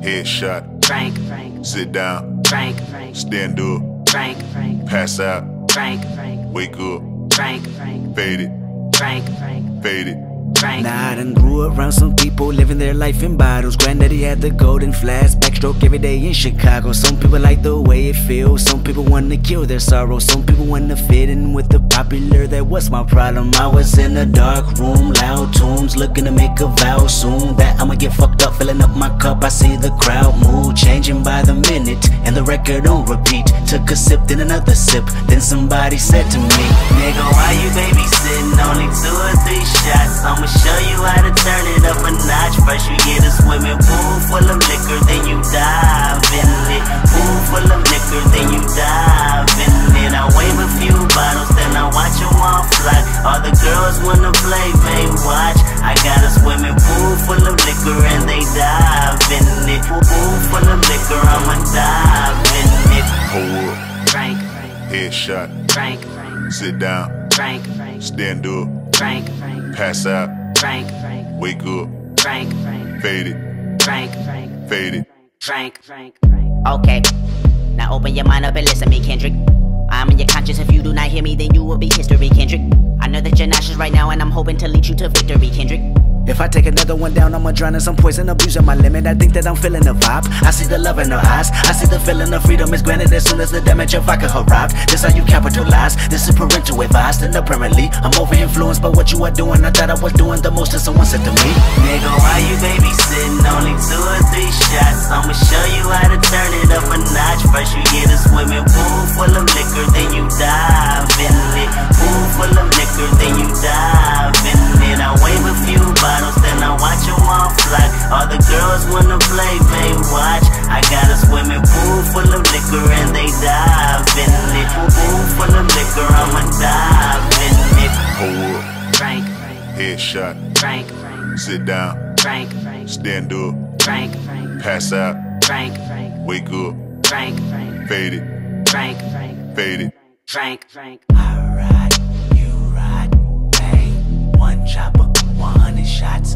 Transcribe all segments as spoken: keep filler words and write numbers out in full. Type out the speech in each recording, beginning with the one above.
Headshot. Frank, Frank. Sit down. Frank, Frank. Stand up. Frank, Frank. Pass out. Frank, Frank. Wake up. Frank, Frank. Fade it. Frank, Frank. Fade it. Frank. Nah, I done grew around some people living their life in bottles. Granddaddy had the golden flask, backstroke every day in Chicago. Some people like the way it feels, some people wanna kill their sorrow. Some people wanna fit in with the popular, that was my problem. I was in a dark room, loud tunes, looking to make a vow soon that I'ma get fucked up, filling up my cup. I see the crowd mood changing by the minute, and the record on repeat. Took a sip, then another sip, then somebody said to me, nigga, why you babysitting? Only two or three shots, I'ma show you how to turn it up a notch. First you get a swimming pool full of liquor, then you dive in it. Pool full of liquor, then you dive in it. I wave a few bottles, then I watch them all fly. All the girls wanna play, they watch. I got a swimming pool full of liquor and they dive in it. Pool full of liquor, I'ma dive in it. Hold up. Frank, Frank. Headshot. Frank, Frank. Sit down. Frank, Frank. Stand up. Frank, Frank. Pass out. Frank, Frank. Wake up. Frank, Frank. Fade it. Frank, Frank. Fade it. Frank, Frank, Frank. Okay, now open your mind up and listen to me, Kendrick. I'm in your conscience. If you do not hear me, then you will be history, Kendrick. I know that you're nauseous right now, and I'm hoping to lead you to victory, Kendrick. If I take another one down, I'ma drown in some poison, abusing my limit. I think that I'm feeling the vibe. I see the love in her eyes. I see the feeling of freedom is granted as soon as the damage of vodka arrived. This how you capitalize. This is parental advice. And apparently, I'm over influenced by what you are doing. I thought I was doing the most, and someone said to me, nigga, why you babysitting? Only two or three shots. I'ma show you how to turn it up a notch. First you get a swimming pool full of liquor, then you dive in it. Pool full of liquor, then you dive in it. I wave a few bottles, then I watch them all fly. All the girls wanna play, they watch. I got a swimming pool full of liquor and they dive in it. Pool full of liquor, I'ma dive in it. Hold up. Frank, Frank. Headshot. Frank, Frank. Sit down. Frank, Frank. Stand up. Frank, Frank. Pass out. Frank, Frank. Wake up. Frank, Frank. Fade it. Frank, Frank. Fade it. Frank, Frank. I ride, you ride, bang. One chopper, one hundred shots,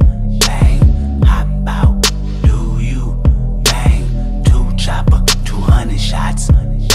bang. Hop out, do you, bang. Two chopper, two hundred shots,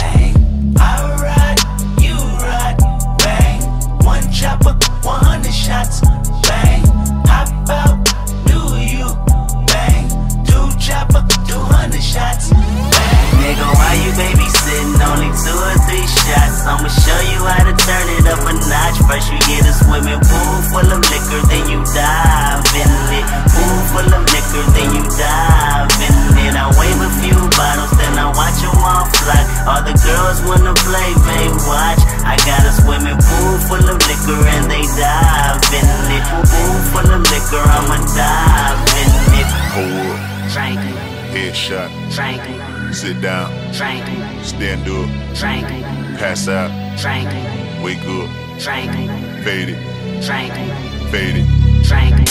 bang. I ride, you ride, bang. One chopper, one hundred shots, bang. Hop out, do you, bang. Two chopper, two hundred shots, bang. Nigga, why you babysitting? Only two or three shots. I'ma show you how to turn it up a notch. First you get a swimming pool full of liquor, then you dive in it. Pool full of liquor, then you dive in it. I wave a few bottles, then I watch them all fly. All the girls wanna play, they watch. I got a swimming pool full of liquor and they dive in it. Pool full of liquor, I'ma dive in it. Hold up. Frank, Headshot. Frank. Sit down. Frank, Stand up. Frank. Pass out. Frank, Wake up. Frank. Fade it. Frank, Fade it. Frank.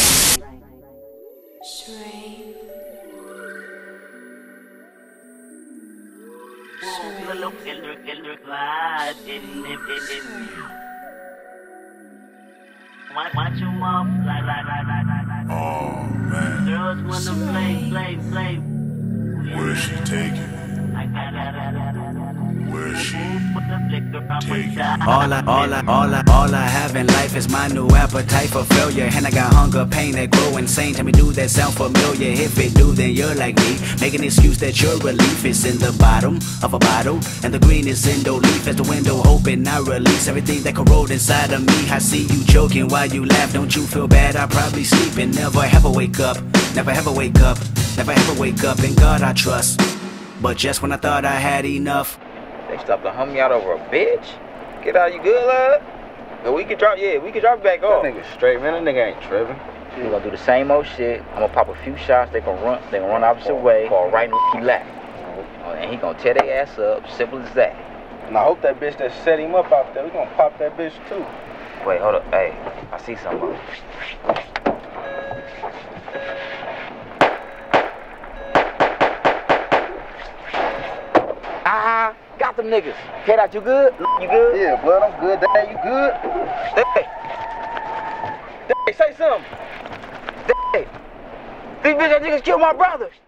Watch them all fly, fly, fly, fly, fly, fly. Oh man, Girls wanna play, play, play. where's she taking? I got it. Where's she Put the liquor on my taking? side. All I, all I, all I, all I have in life is my new appetite for failure. And I got hunger, pain that grow insane. Tell me, do that sound familiar? If it do, then you're like me. Make an excuse that your relief is in the bottom of a bottle, and the green is in the leaf. As the window open, I release everything that corrode inside of me. I see you joking while you laugh. Don't you feel bad? I probably sleep and never ever wake up. Never ever wake up. Never ever wake up. In God I trust. But just when I thought I had enough, they stopped to hum me out over a bitch. Get out, you good, love? But we can drop, yeah, we can drop it back off. That nigga straight, man. That nigga ain't tripping. We gonna do the same old shit. I'm gonna pop a few shots. They gonna run. They gonna run the opposite way. Fall right in the lap. And he gonna tear their ass up. Simple as that. And I hope that bitch that set him up out there, we gonna pop that bitch too. Wait, hold up. Hey, I see something. Ah, got them niggas. Get out, you good? You good? Yeah, blood, I'm good. Dad, you good? Hey, hey, say something. Hey, these bitch niggas killed my brother.